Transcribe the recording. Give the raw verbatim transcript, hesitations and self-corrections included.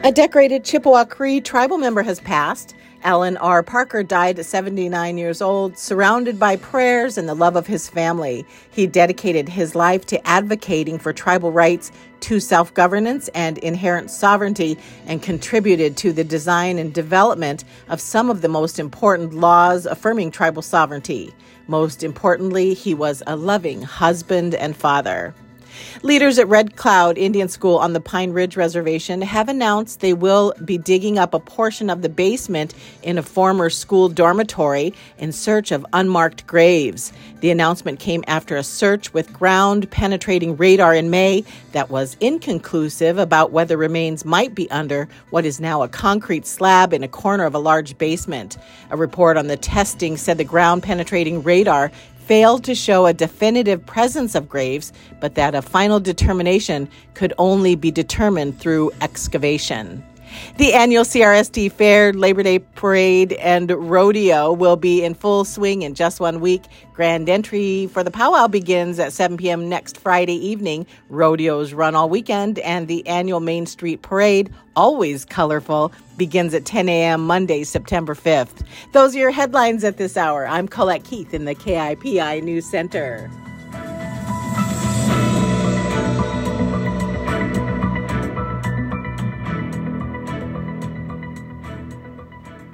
A decorated Chippewa Cree tribal member has passed. Alan R. Parker died at seventy-nine years old, surrounded by prayers and the love of his family. He dedicated his life to advocating for tribal rights to self-governance and inherent sovereignty, and contributed to the design and development of some of the most important laws affirming tribal sovereignty. Most importantly, he was a loving husband and father. Leaders at Red Cloud Indian School on the Pine Ridge Reservation have announced they will be digging up a portion of the basement in a former school dormitory in search of unmarked graves. The announcement came after a search with ground-penetrating radar in May that was inconclusive about whether remains might be under what is now a concrete slab in a corner of a large basement. A report on the testing said the ground-penetrating radar failed to show a definitive presence of graves, but that a final determination could only be determined through excavation. The annual C R S T Fair, Labor Day Parade, and Rodeo will be in full swing in just one week. Grand entry for the powwow begins at seven p.m. next Friday evening. Rodeos run all weekend, and the annual Main Street Parade, always colorful, begins at ten a.m. Monday, September fifth. Those are your headlines at this hour. I'm Colette Keith in the K I P I News Center.